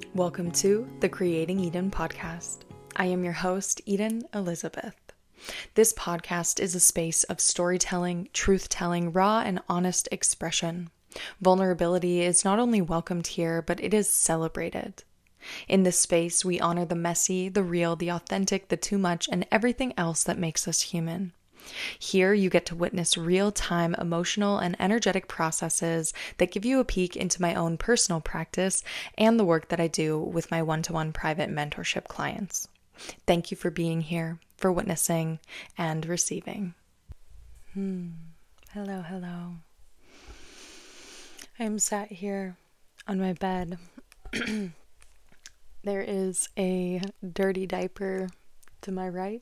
Welcome to the Creating Eden podcast. I am your host, Eden Elizabeth. This podcast is a space of storytelling, truth-telling, raw and honest expression. Vulnerability is not only welcomed here, but it is celebrated. In this space, we honor the messy, the real, the authentic, the too much, and everything else that makes us human. Here, you get to witness real-time emotional and energetic processes that give you a peek into my own personal practice and the work that I do with my one-to-one private mentorship clients. Thank you for being here, for witnessing and receiving. Hello. I'm sat here on my bed. There is a dirty diaper to my right.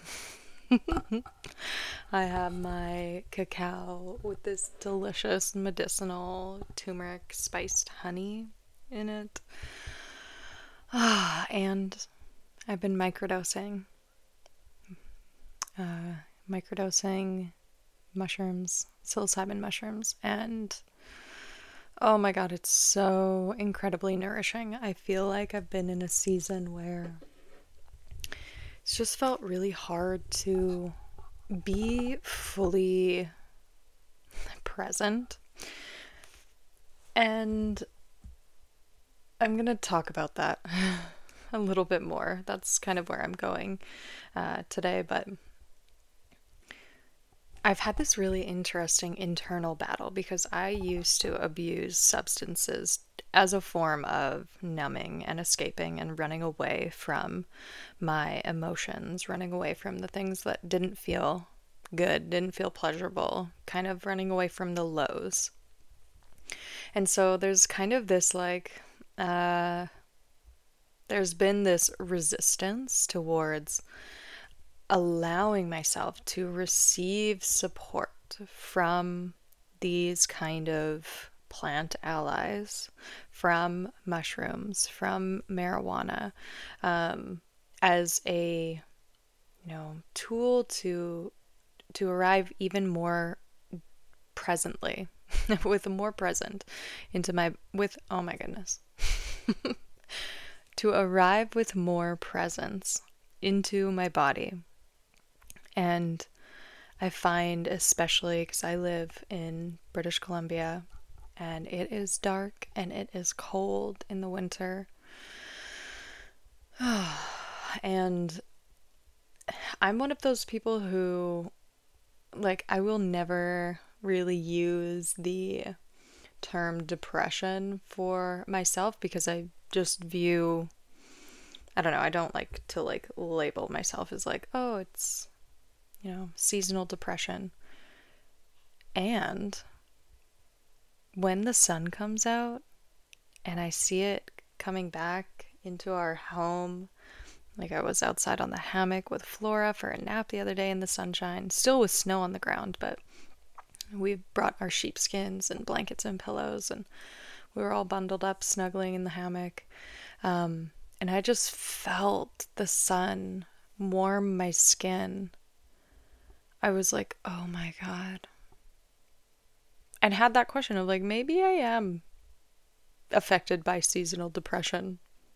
I have my cacao with this delicious medicinal turmeric spiced honey in it. And I've been microdosing mushrooms, psilocybin mushrooms, and oh my god, it's so incredibly nourishing. I feel like I've been in a season where it's just felt really hard to be fully present. And I'm going to talk about that a little bit more. That's kind of where I'm going today. But I've had this really interesting internal battle because I used to abuse substances as a form of numbing and escaping and running away from my emotions, running away from the things that didn't feel good, didn't feel pleasurable, kind of running away from the lows. And so there's kind of this there's been this resistance towards allowing myself to receive support from these kind of plant allies, from mushrooms, from marijuana, as a tool to arrive even more presently with more present into to arrive with more presence into my body. And I find, especially because I live in British Columbia and it is dark and it is cold in the winter. And I'm one of those people who, I will never really use the term depression for myself because I just view, I don't like to label myself as oh, it's seasonal depression. And when the sun comes out and I see it coming back into our home, I was outside on the hammock with Flora for a nap the other day in the sunshine, still with snow on the ground, but we brought our sheepskins and blankets and pillows and we were all bundled up, snuggling in the hammock. And I just felt the sun warm my skin. I was like, oh my god. And had that question of maybe I am affected by seasonal depression.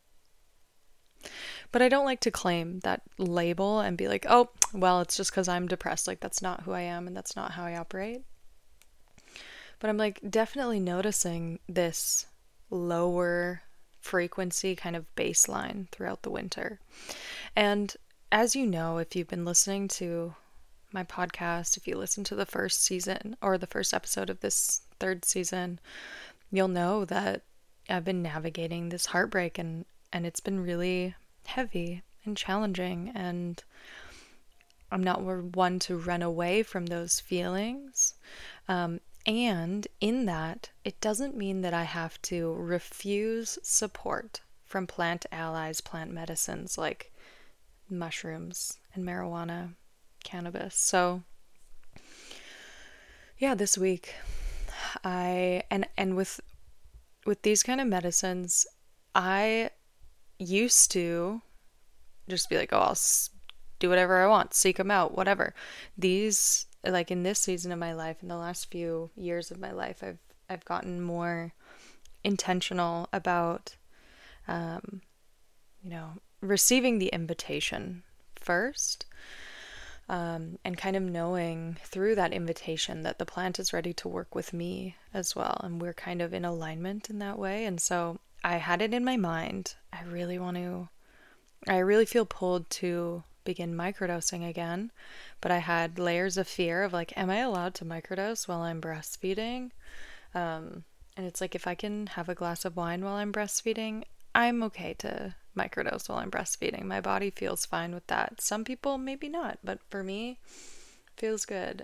But I don't like to claim that label and be oh, well, it's just because I'm depressed. That's not who I am and that's not how I operate. But I'm definitely noticing this lower frequency kind of baseline throughout the winter. And as you know, if you've been listening to my podcast, if you listen to the first season or the first episode of this third season, you'll know that I've been navigating this heartbreak and it's been really heavy and challenging, and I'm not one to run away from those feelings. And in that, it doesn't mean that I have to refuse support from plant allies, plant medicines like mushrooms and marijuana, cannabis. So yeah, this week with these kind of medicines, I used to just be oh, I'll do whatever I want, seek them out, whatever. These, in this season of my life, in the last few years of my life, I've gotten more intentional about you know, receiving the invitation first, and kind of knowing through that invitation that the plant is ready to work with me as well. And we're kind of in alignment in that way. And so I had it in my mind. I really feel pulled to begin microdosing again, but I had layers of fear of like, am I allowed to microdose while I'm breastfeeding? And it's like, if I can have a glass of wine while I'm breastfeeding, I'm okay to microdose while I'm breastfeeding. My body feels fine with that. Some people maybe not, but for me, feels good.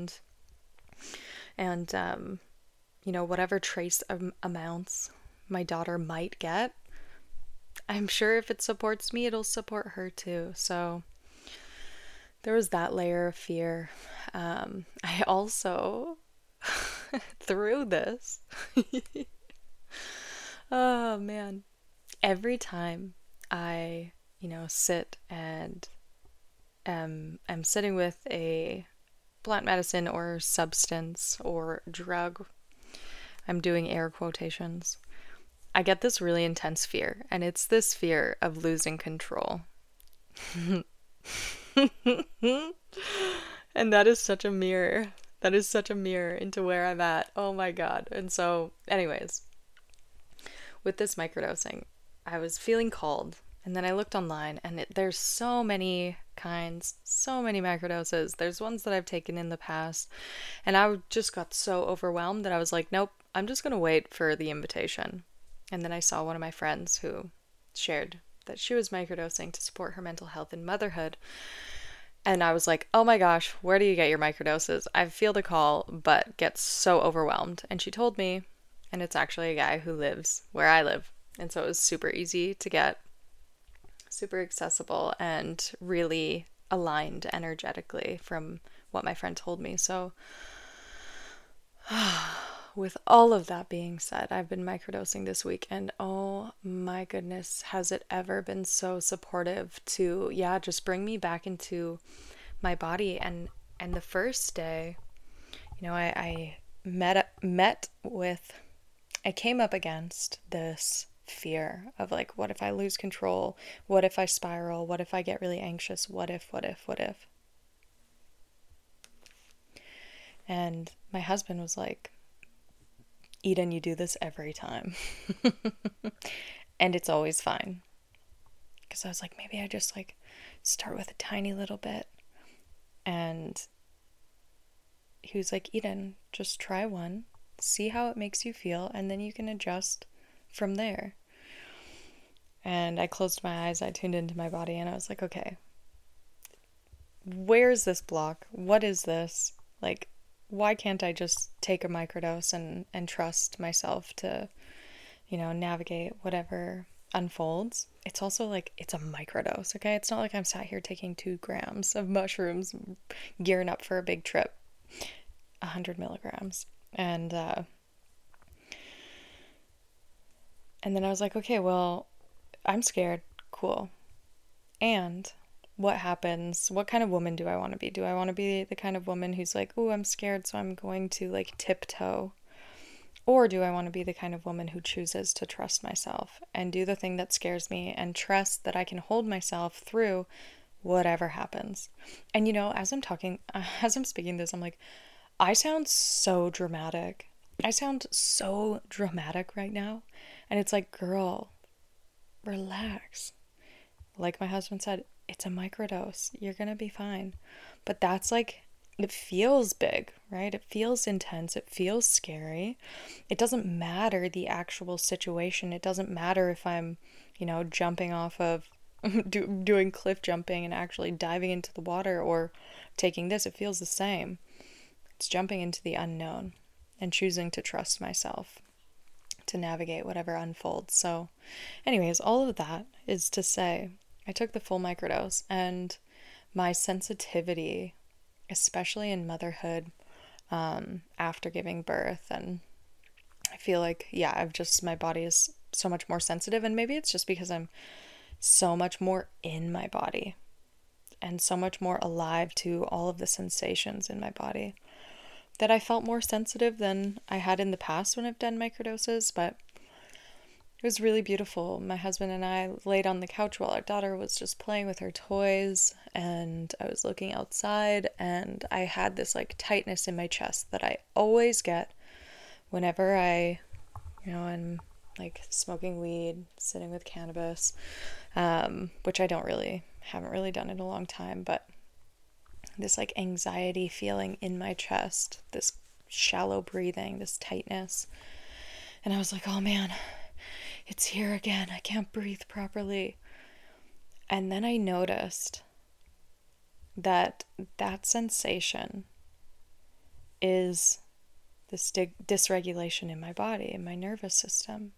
And you know, whatever trace amounts my daughter might get, I'm sure if it supports me, it'll support her too. So there was that layer of fear. I also, through this, oh man, every time I, you know, sit and am sitting with a plant medicine or substance or drug, I'm doing air quotations, I get this really intense fear, and it's this fear of losing control. And that is such a mirror. That is such a mirror into where I'm at. Oh my God. And so, anyways, with this microdosing, I was feeling called. And then I looked online, and there's so many kinds, so many microdoses. There's ones that I've taken in the past. And I just got so overwhelmed that I was like, nope, I'm just going to wait for the invitation. And then I saw one of my friends who shared that she was microdosing to support her mental health and motherhood. And I was like, oh my gosh, where do you get your microdoses? I feel the call, but get so overwhelmed. And she told me, and it's actually a guy who lives where I live. And so it was super easy to get, super accessible, and really aligned energetically from what my friend told me. So with all of that being said, I've been microdosing this week, and oh my goodness, has it ever been so supportive to, yeah, just bring me back into my body. And the first day, you know, I met with, I came up against this fear of like, what if I lose control? What if I spiral? What if I get really anxious? What if? And my husband was like, Eden, you do this every time. And it's always fine. Because I was like, maybe I just like start with a tiny little bit. And he was like, Eden, just try one, see how it makes you feel, and then you can adjust from there. And I closed my eyes, I tuned into my body, and I was like, okay, where's this block? What is this? Like, why can't I just take a microdose and trust myself to, you know, navigate whatever unfolds? It's also like, it's a microdose, okay? It's not like I'm sat here taking 2 grams of mushrooms, gearing up for a big trip. 100 milligrams. And then I was like, okay, well, I'm scared. Cool. And what happens? What kind of woman do I want to be? Do I want to be the kind of woman who's like, oh, I'm scared, so I'm going to like tiptoe? Or do I want to be the kind of woman who chooses to trust myself and do the thing that scares me and trust that I can hold myself through whatever happens? And you know, as I'm speaking this, I'm like, I sound so dramatic. I sound so dramatic right now. And it's like, girl, relax. Like my husband said, it's a microdose. You're going to be fine. But that's like, it feels big, right? It feels intense. It feels scary. It doesn't matter the actual situation. It doesn't matter if I'm, you know, jumping off of, doing cliff jumping and actually diving into the water or taking this. It feels the same. It's jumping into the unknown and choosing to trust myself to navigate whatever unfolds. So, anyways, all of that is to say, I took the full microdose, and my sensitivity, especially in motherhood, after giving birth, and I feel like, yeah, my body is so much more sensitive, and maybe it's just because I'm so much more in my body and so much more alive to all of the sensations in my body, that I felt more sensitive than I had in the past when I've done microdoses. But It was really beautiful. My husband and I laid on the couch while our daughter was just playing with her toys, and I was looking outside, and I had this like tightness in my chest that I always get whenever I'm like smoking weed, sitting with cannabis, which haven't really done in a long time, but this like anxiety feeling in my chest, this shallow breathing, this tightness. And I was like, oh man, it's here again. I can't breathe properly. And then I noticed that that sensation is this dysregulation in my body, in my nervous system.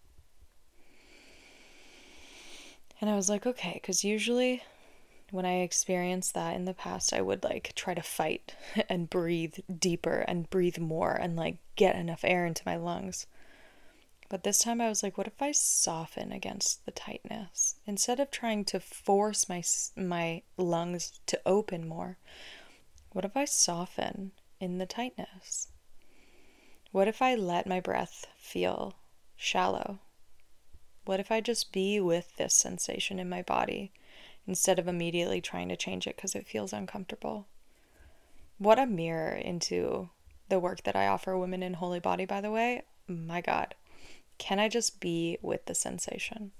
And I was like, okay, because usually when I experienced that in the past, I would like try to fight and breathe deeper and breathe more and like get enough air into my lungs. But this time I was like, what if I soften against the tightness? Instead of trying to force my lungs to open more, what if I soften in the tightness? What if I let my breath feel shallow? What if I just be with this sensation in my body instead of immediately trying to change it because it feels uncomfortable? What a mirror into the work that I offer women in Holy Body, by the way. My God. Can I just be with the sensation?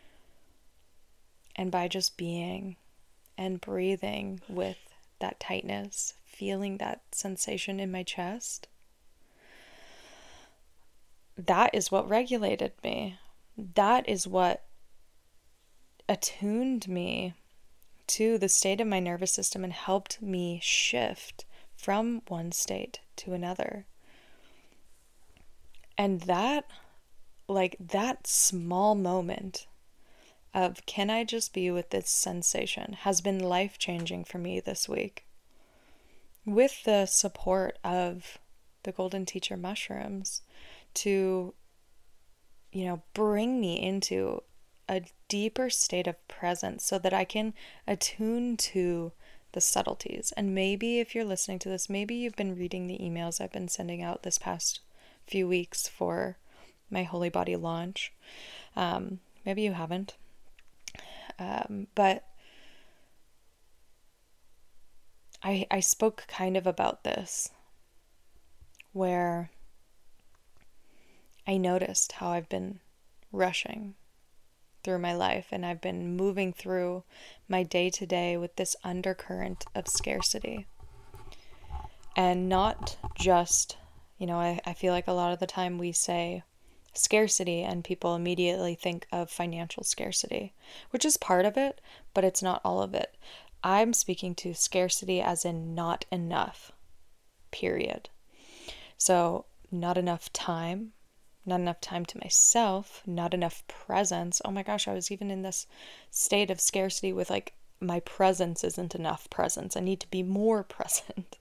And by just being and breathing with that tightness, feeling that sensation in my chest, that is what regulated me. That is what attuned me to the state of my nervous system and helped me shift from one state to another. And that small moment of can I just be with this sensation has been life-changing for me this week. With the support of the Golden Teacher mushrooms to, bring me into a deeper state of presence so that I can attune to the subtleties. And maybe if you're listening to this, maybe you've been reading the emails I've been sending out this past few weeks for my Holy Body launch. Maybe you haven't. But I spoke kind of about this, where I noticed how I've been rushing through my life and I've been moving through my day-to-day with this undercurrent of scarcity. And not just, I feel like a lot of the time we say scarcity and people immediately think of financial scarcity, which is part of it, but it's not all of it. I'm speaking to scarcity as in not enough, period. So not enough time to myself, not enough presence. Oh my gosh, I was even in this state of scarcity with like, my presence isn't enough presence. I need to be more present.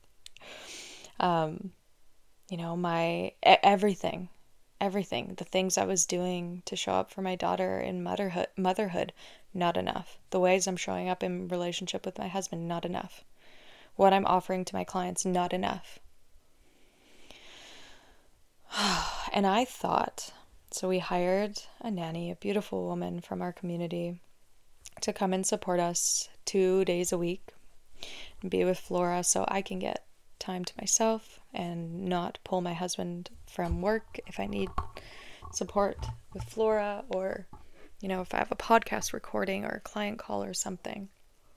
My everything, the things I was doing to show up for my daughter in motherhood, not enough. The ways I'm showing up in relationship with my husband, not enough. What I'm offering to my clients, not enough. And I thought, so we hired a nanny, a beautiful woman from our community, to come and support us 2 days a week and be with Flora so I can get time to myself and not pull my husband from work if I need support with Flora, or, if I have a podcast recording or a client call or something.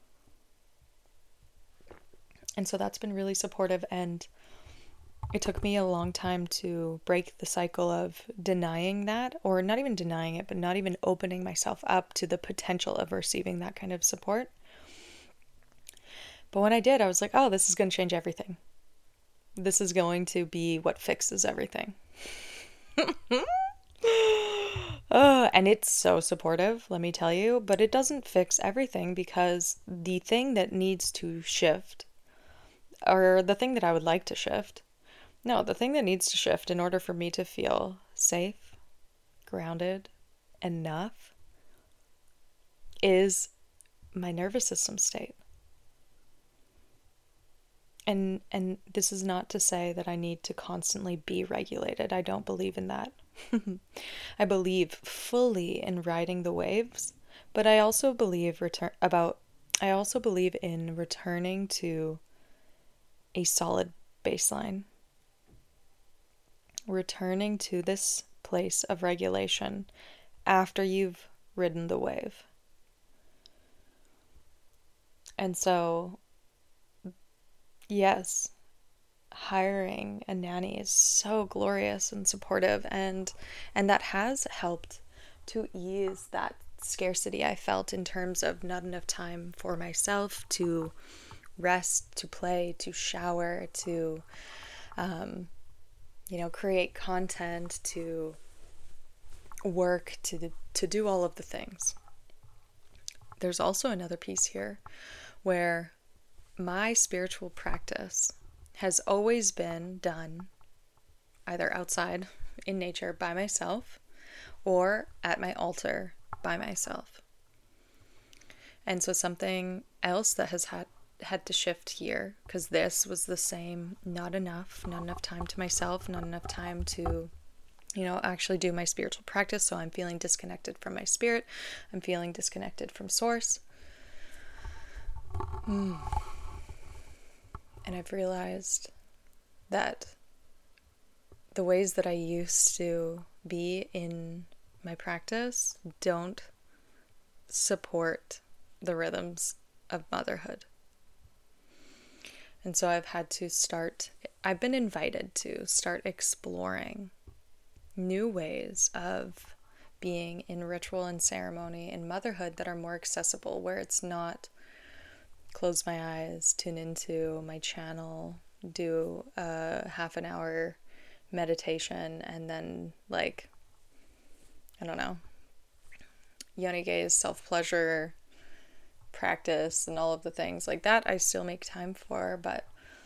And so that's been really supportive, and it took me a long time to break the cycle of denying that, or not even denying it, but not even opening myself up to the potential of receiving that kind of support. But when I did, I was like, oh, this is going to change everything. This is going to be what fixes everything. And it's so supportive, let me tell you, but it doesn't fix everything, because the thing that needs to shift, or the thing that I would like to shift, the thing that needs to shift in order for me to feel safe, grounded, enough, is my nervous system state. And this is not to say that I need to constantly be regulated. I don't believe in that. I believe fully in riding the waves, but I also believe in returning to a solid baseline. Returning to this place of regulation after you've ridden the wave. And so, yes, hiring a nanny is so glorious and supportive, and that has helped to ease that scarcity I felt in terms of not enough time for myself to rest, to play, to shower, to create content, to work, to do all of the things. There's also another piece here where my spiritual practice has always been done either outside in nature by myself or at my altar by myself. And so something else that has had to shift here, because this was the same, not enough time to myself, not enough time to actually do my spiritual practice. So I'm feeling disconnected from my spirit. I'm feeling disconnected from source. And I've realized that the ways that I used to be in my practice don't support the rhythms of motherhood. And so I've been invited to start exploring new ways of being in ritual and ceremony in motherhood that are more accessible, where it's not close my eyes, tune into my channel, do a half an hour meditation, and then yoni gaze, self-pleasure practice and all of the things like that I still make time for, but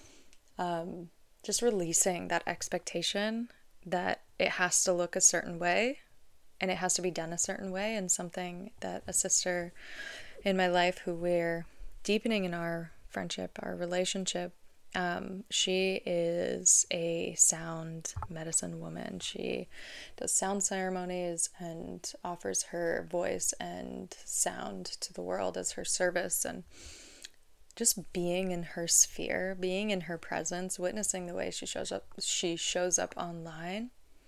just releasing that expectation that it has to look a certain way and it has to be done a certain way. And something that a sister in my life who we're deepening in our friendship, our relationship, she is a sound medicine woman. She does sound ceremonies and offers her voice and sound to the world as her service. And just being in her sphere, being in her presence, witnessing the way she shows up online,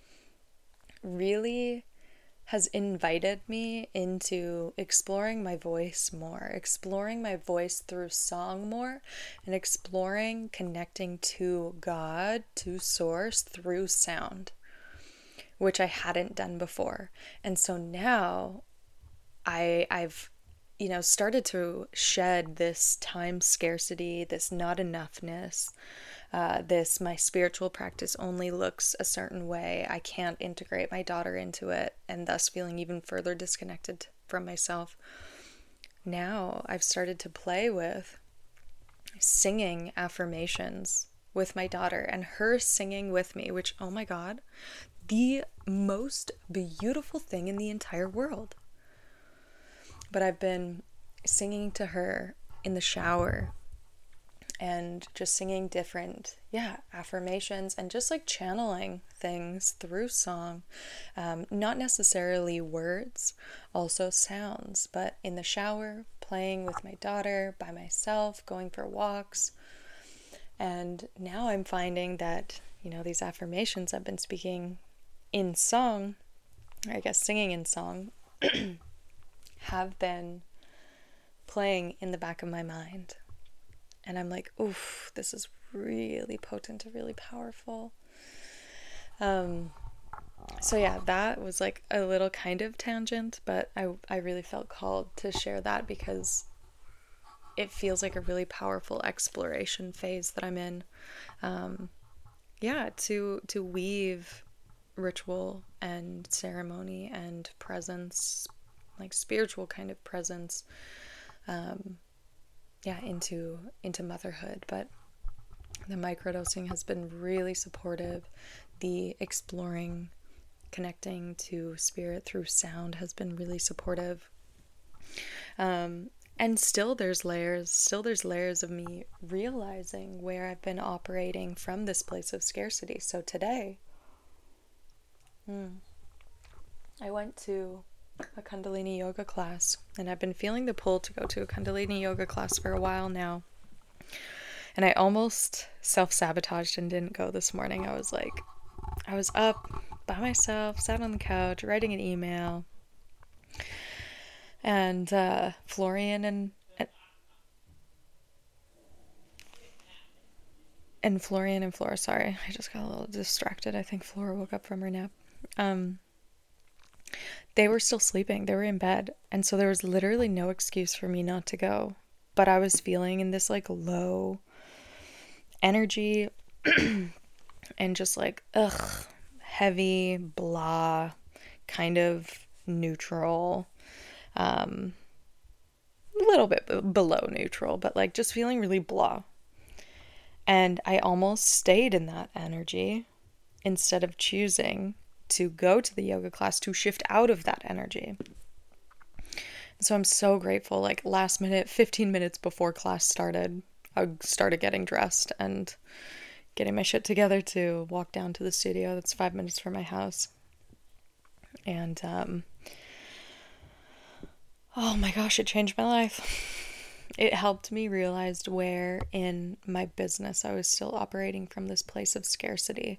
really has invited me into exploring my voice more, exploring my voice through song more, and exploring connecting to God, to source through sound, which I hadn't done before. And so now I've started to shed this time scarcity, this not enoughness, this my spiritual practice only looks a certain way. I can't integrate my daughter into it, and thus feeling even further disconnected from myself. Now I've started to play with singing affirmations with my daughter and her singing with me, which, oh my God, the most beautiful thing in the entire world. But I've been singing to her in the shower and just singing different, affirmations and just channeling things through song. Not necessarily words, also sounds, but in the shower, playing with my daughter, by myself, going for walks. And now I'm finding that, these affirmations I've been speaking in song, or I guess singing in song, have been playing in the back of my mind. And I'm like, oof, this is really potent, really powerful. So yeah, that was a little kind of tangent, but I really felt called to share that because it feels like a really powerful exploration phase that I'm in. To weave ritual and ceremony and presence, spiritual kind of presence, into motherhood. But the microdosing has been really supportive. The exploring, connecting to spirit through sound has been really supportive. And still there's layers of me realizing where I've been operating from this place of scarcity. So today, I went to a Kundalini yoga class, and I've been feeling the pull to go to a Kundalini yoga class for a while now. And I almost self-sabotaged and didn't go this morning. I was up by myself, sat on the couch, writing an email. And Florian and Flora, sorry, I just got a little distracted. I think Flora woke up from her nap. They were still sleeping. They were in bed. And so there was literally no excuse for me not to go. But I was feeling in this like low energy and just like, heavy, blah, kind of neutral, a little bit below neutral, but like just feeling really blah. And I almost stayed in that energy instead of choosing to go to the yoga class to shift out of that energy. So I'm so grateful. Like last minute, 15 minutes before class started, I started getting dressed and getting my shit together to walk down to the studio. That's 5 minutes from my house. And oh my gosh, it changed my life. It helped me realize where in my business I was still operating from this place of scarcity.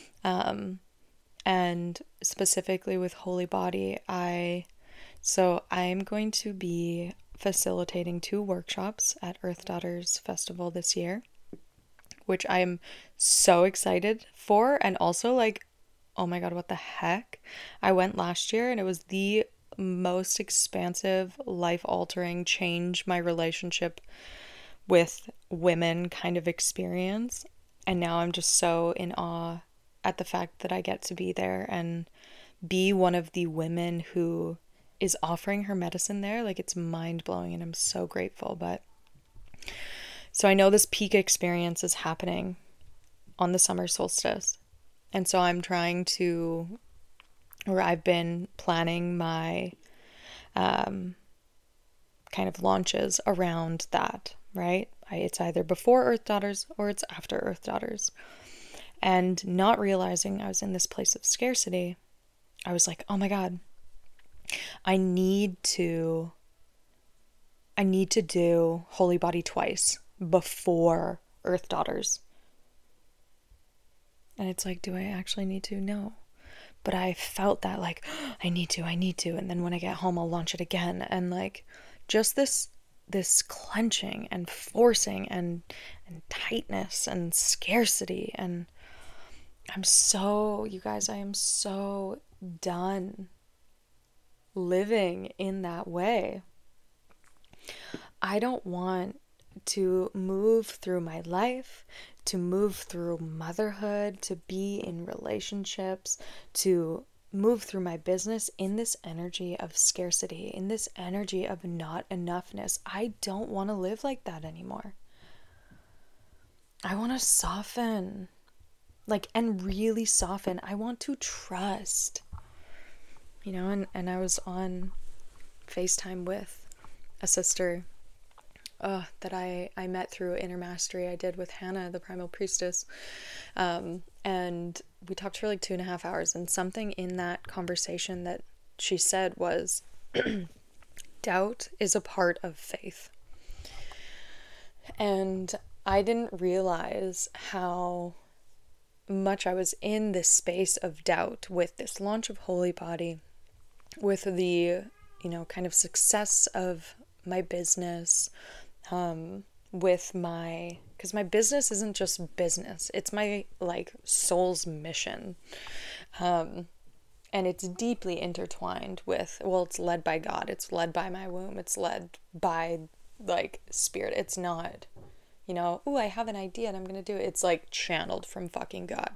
And specifically with Holy Body, I'm going to be facilitating 2 workshops at Earth Daughters Festival this year, which I'm so excited for. And also like, oh my God, what the heck? I went last year and it was the most expansive, life-altering, change my relationship with women kind of experience. And now I'm just so in awe at the fact that I get to be there and be one of the women who is offering her medicine there. Like, it's mind-blowing and I'm so grateful. But so I know this peak experience is happening on the summer solstice. And so I've been planning my kind of launches around that, right? It's either before Earth Daughters or it's after Earth Daughters. And not realizing I was in this place of scarcity, I was like, oh my God, I need to do Holy Body twice before Earth Daughters. And it's like, do I actually need to? No. But I felt that like, I need to. And then when I get home, I'll launch it again. And like, just this clenching and forcing and tightness and scarcity. And you guys, I am so done living in that way. I don't want to move through my life, to move through motherhood, to be in relationships, to move through my business in this energy of scarcity, in this energy of not enoughness. I don't want to live like that anymore. I want to soften, and really soften. I want to trust, and I was on FaceTime with a sister that I met through Inner Mastery I did with Hannah, the Primal Priestess. And we talked for like 2.5 hours, and something in that conversation that she said was, doubt is a part of faith. And I didn't realize how much I was in this space of doubt with this launch of Holy Body, with the, kind of success of my business, because my business isn't just business, it's my soul's mission, and it's deeply intertwined with, it's led by God, it's led by my womb, it's led by spirit. It's not, I have an idea and I'm gonna do it. It's channeled from fucking God.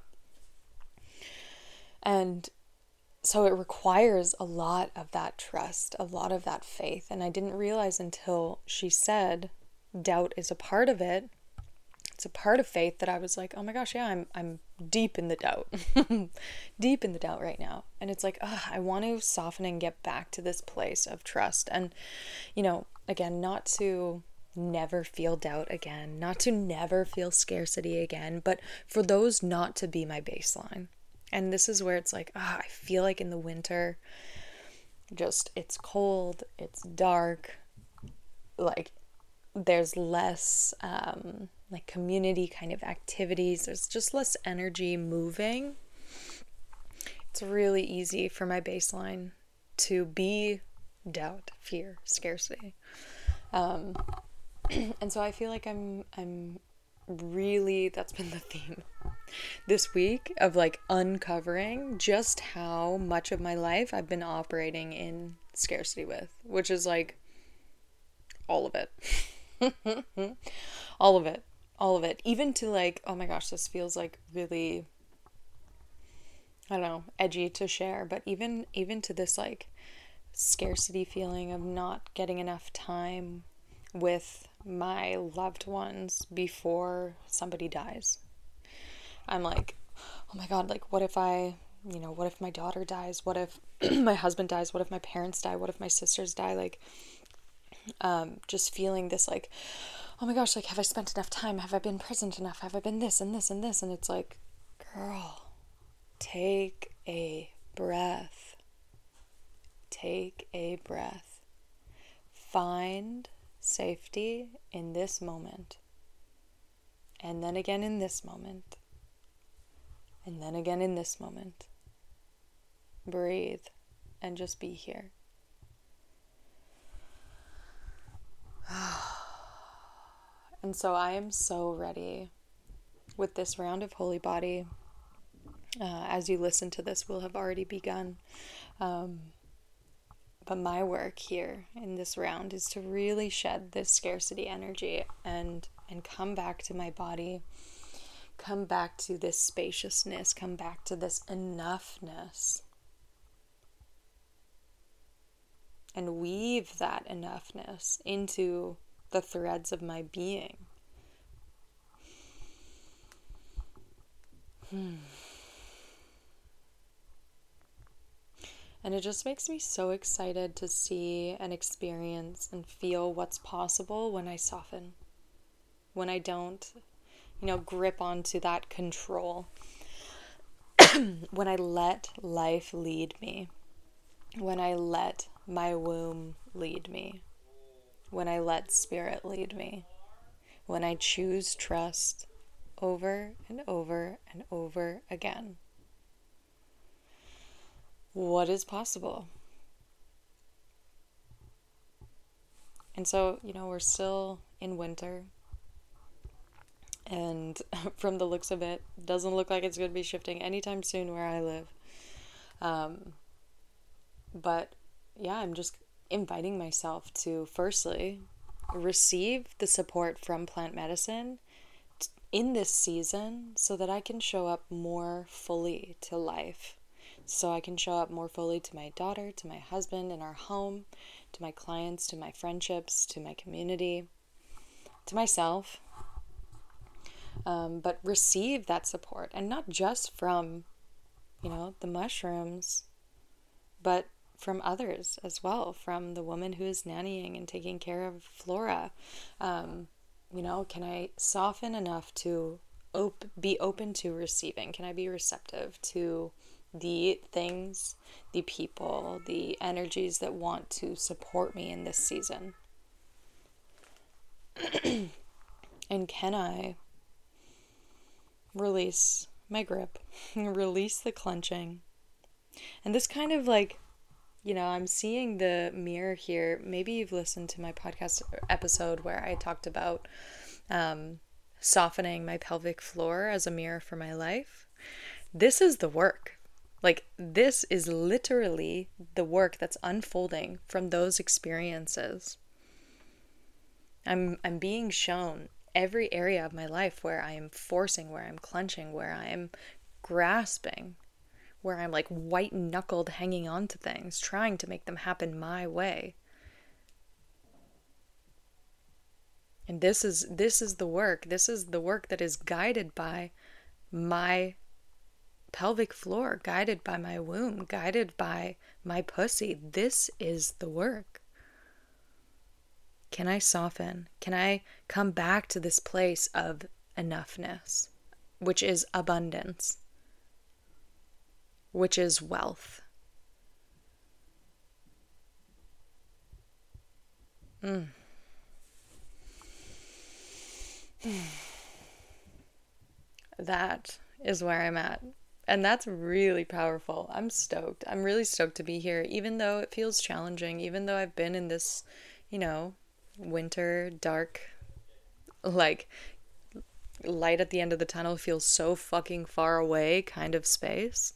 And so it requires a lot of that trust, a lot of that faith. And I didn't realize until she said doubt is a part of it. it's a part of faith that I was like, oh my gosh, yeah, I'm deep in the doubt. Deep in the doubt right now. And it's like, I want to soften and get back to this place of trust. And, again, not to never feel doubt again, not to never feel scarcity again, but for those not to be my baseline. And this is where it's like, I feel like in the winter, just it's cold, it's dark, like there's less like community kind of activities, there's just less energy moving. It's really easy for my baseline to be doubt, fear, scarcity. And so I feel like I'm really, that's been the theme this week of like uncovering just how much of my life I've been operating in scarcity with, which is like all of it. All of it. All of it. Even to like, oh my gosh, this feels like really, I don't know, edgy to share, but even to this like scarcity feeling of not getting enough time with my loved ones before somebody dies. I'm like, oh my God, like what if what if my daughter dies? What if my husband dies? What if my parents die? What if my sisters die? Like, just feeling this like, oh my gosh, like, have I spent enough time? Have I been present enough? Have I been this and this and this? And it's like, girl, take a breath. Take a breath. Find safety in this moment. And then again in this moment. And then again in this moment. Breathe and just be here. And so I am so ready with this round of Holy Body. As you listen to this, will have already begun. But my work here in this round is to really shed this scarcity energy and come back to my body, come back to this spaciousness, come back to this enoughness, and weave that enoughness into the threads of my being. And it just makes me so excited to see and experience and feel what's possible when I soften. When I don't, grip onto that control. When I let life lead me. When I let my womb lead me. When I let spirit lead me. When I choose trust over and over and over again. What is possible? And so, we're still in winter. And from the looks of it, doesn't look like it's going to be shifting anytime soon where I live. But yeah, I'm just inviting myself to firstly receive the support from plant medicine in this season so that I can show up more fully to life. So I can show up more fully to my daughter, to my husband in our home, to my clients, to my friendships, to my community, to myself. But receive that support, and not just from, the mushrooms, but from others as well, from the woman who is nannying and taking care of Flora. Can I soften enough to be open to receiving? Can I be receptive to the things, the people, the energies that want to support me in this season? And can I release my grip, release the clenching? And this kind of like, I'm seeing the mirror here. Maybe you've listened to my podcast episode where I talked about softening my pelvic floor as a mirror for my life. This is the work. Like, this is literally the work that's unfolding from those experiences. I'm being shown every area of my life where I am forcing, where I'm clenching, where I'm grasping, where I'm like white-knuckled hanging on to things, trying to make them happen my way. And this is the work. This is the work that is guided by my pelvic floor, guided by my womb, guided by my pussy. This is the work. Can I soften? Can I come back to this place of enoughness, which is abundance, which is wealth? That is where I'm at. And that's really powerful. I'm stoked. I'm really stoked to be here, even though it feels challenging, even though I've been in this, you know, winter, dark, like light at the end of the tunnel feels so fucking far away kind of space.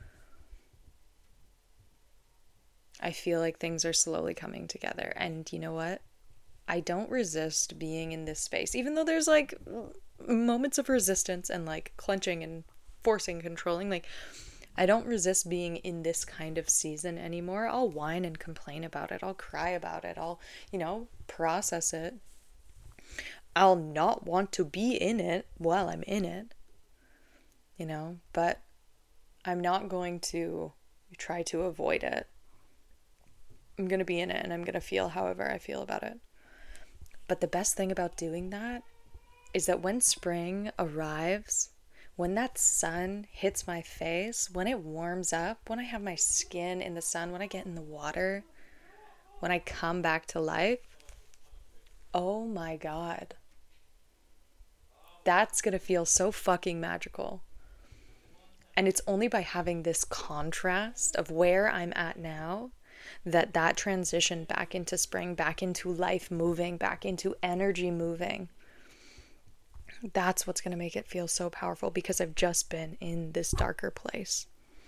I feel like things are slowly coming together. And you know what? I don't resist being in this space, even though there's like moments of resistance and like clenching and forcing, controlling. Like, I don't resist being in this kind of season anymore. I'll whine and complain about it. I'll cry about it. I'll, process it. I'll not want to be in it while I'm in it, but I'm not going to try to avoid it. I'm going to be in it and I'm going to feel however I feel about it. But the best thing about doing that is that when spring arrives, when that sun hits my face, when it warms up, when I have my skin in the sun, when I get in the water, when I come back to life, oh my God. That's going to feel so fucking magical. And it's only by having this contrast of where I'm at now that transition back into spring, back into life moving, back into energy moving, that's what's going to make it feel so powerful, because I've just been in this darker place.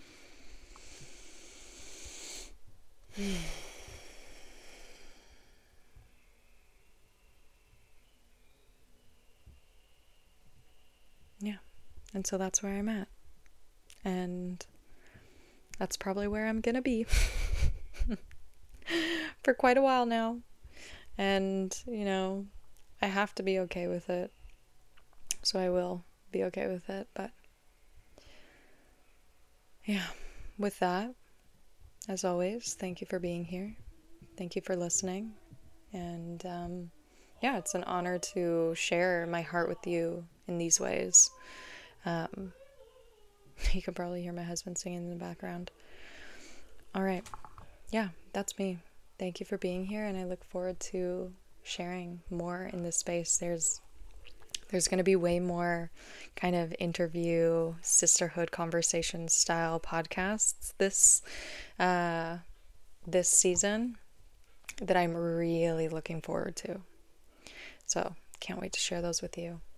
Yeah. And so that's where I'm at. And that's probably where I'm going to be for quite a while now. And, I have to be okay with it. So I will be okay with it. But yeah, with that, as always, thank you for being here. Thank you for listening. And it's an honor to share my heart with you in these ways. You can probably hear my husband singing in the background. All right. Yeah, that's me. Thank you for being here, and I look forward to sharing more in this space. There's going to be way more kind of interview, sisterhood conversation style podcasts this season that I'm really looking forward to. So can't wait to share those with you.